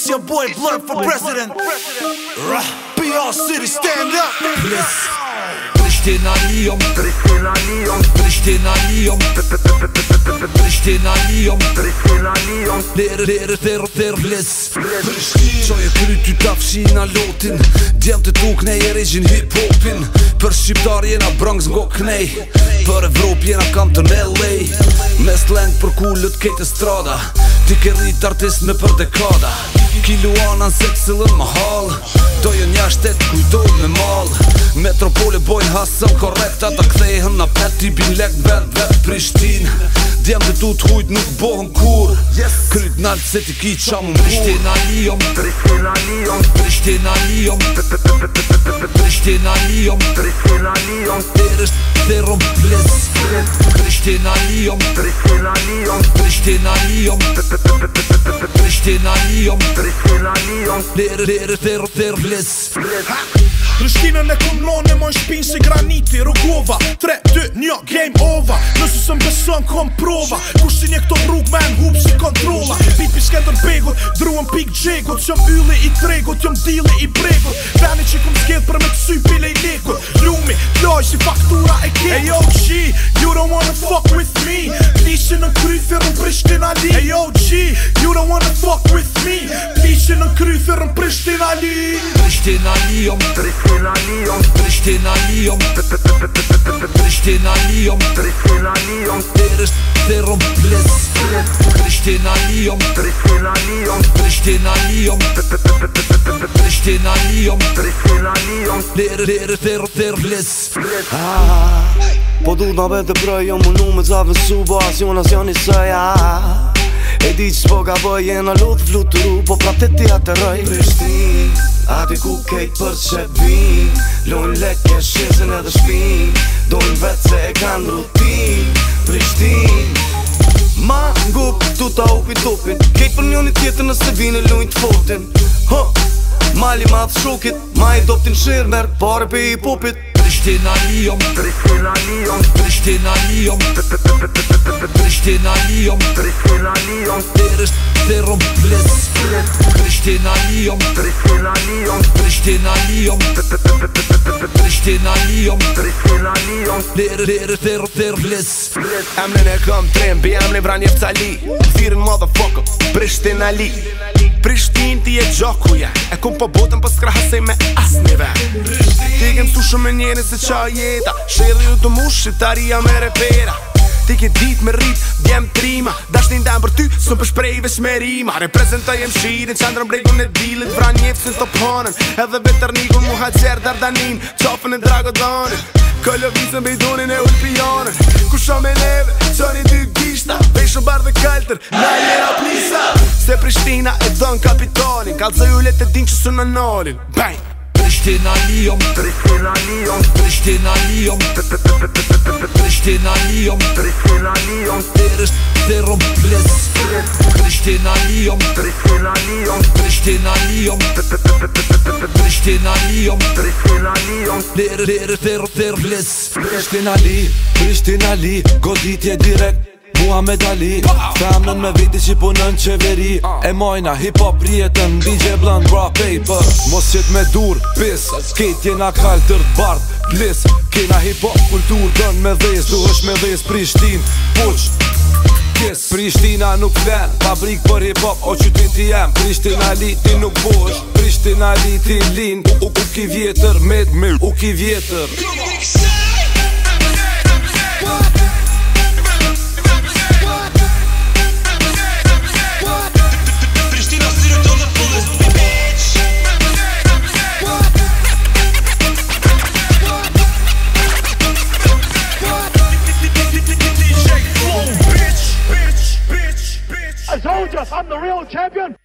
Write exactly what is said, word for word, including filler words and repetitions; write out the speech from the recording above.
your boy Blur for president. Be all city, stand up. Prishtina Lyon, Prishtina Lyon, Prishtina Lyon, Prishtina Lyon, Prishtina Lyon. Lere, lere, ter, ter, bliss. Qoj e kry ty tafshina lotin. Djem të tuk nej e regjin hip-hopin. Për shqiptar jena Bronx ngo knej. Për Evrop jena kam të L A. Me slang për kullët kejt e strada. Ti ke rrit artist me për dekada. Kiluana në seksillën më hal. Dojën jashtet kujdojnë me mal. Metropole bojnë hasëm korrekt. Ata kthehen na pet t'i bin lek vet vet Prishtin. Djem dhe tu t'hujt nuk bohën kur. Kryt nalt se ti ki qa më mkur. Prishtina Lyon, Prishtina Lyon, Prishtina Lyon, Prishtina Lyon, Prishtina Lyon. Terës terëm bliss. Prishtina Lyon, Prishtina Lyon, Prishtina Lyon, Prishtina Lyon, Prishtina Lyon. Lere, lere, ter, ter, bliss. Prishtinën e kom none më shpinë si graniti Rogova, tre, dy, një, game over. Nëse së mbesën kom prova. Kush si një këto rrug me n'hub si kontrola. Pipi s'kendër begut, druën pik gjegut. Qëm ylli i tregut, jëm dili i bregut. Veni që kom s'gjedh për me kësy pile i lekut. Lumi, ploj si faktura e kekut. Hey yo G, you don't wanna fuck with me. Plishin në kryfir në Prishtina Li. Hey yo G, you don't wanna fuck with me. Plishin në kryfir në Prishtina Li. Prishtina Lyon, Prishtina Lyon, Prishtina Lyon, Prishtina Lyon, Prishtina Lyon. Terës terëm bliss. Prishtina Lyon, Prishtina Lyon, Prishtina Lyon, Prishtina Lyon, Prishtina Lyon. Lere, lere, ter, ter, bliss. Po du t'na bete broj, jo mu nu me t'zave suba, as jonas joni sëja. E di që s'po ka bëj, jena lutë fluturu, po pra të ti atëroj. Prishtin, ati ku kejt për që vin, lojnë leke, shizën edhe shpin, dojnë vetë se e kanë rutin. Prishtin, ma ngup, tu ta upi tupin, kejt për njoni tjetër nëse vine lojnë t'fotin. Huh, mali ma të shukit, ma i doptin shirë, merë pare pe i popit. Prishtina Lyon, Prishtina Lyon, Prishtina Lyon, Prishtina Lyon, Prishtina Lyon. Terës terëm bliss. Prishtina Lyon, Prishtina Lyon, Prishtina Lyon, Prishtina Lyon, Prishtina Lyon. Lere, lere, ter, ter, bliss. Emrin e këm trem, bi emrin vran jef cali. Thirin motherfucker, Prishtina Li. Prishtin ti e gjokuja, e kum po botën për s'krahasej me asnive. Ti kem su shumë me njeri se qa jeta, shirri ju të mush, shqiptaria me repera. Ti ke dit me rrit, djem trima, dashnin dam për ty, sëm për shprej veç me rima. Reprezentoj e mshirin, qandrën bregun e dilit, vran njefësin të ponën, edhe beter nikun mu haqer dardanin, qafën e dragodonin. Këllëvizën bejdonin e ulpionën, ku shumë e neve, qoni dy gishta, vejshën bar dhe kaltër, na jena plisa. Se Prishtina e dhën kapitalin, kalzë ju let e din që së në nolin. Bang! Prishtina Lyon, Prishtina Lyon, Prishtina Lyon, Prishtina Lyon, Prishtina Lyon. Terës terëm bliss. Prishtina Lyon, Prishtina Lyon, Prishtina Lyon, Prishtina Lyon, Prishtina Lyon. Lere, lere, ter, ter, bliss. Prishtina Li, Prishtina Li, goditje direkt Muhammed Ali, femnën me viti që punën qeveri. E mojna hip-hop rjetën, D J Blunt, bra paper. Mos qit me dur, pis, kejt jena kall tërt bard, bliss. Kena hip-hop kultur, dën me dhes, du është me dhes Prishtin, puq, kiss. Prishtina nuk flen, fabrik për hip-hop, o qyteti jem. Prishtina Li ti nuk bosh, Prishtina Li ti lin. U, u, u ki vjetër, med, me, u ki vjetër. I told you, I'm the real champion.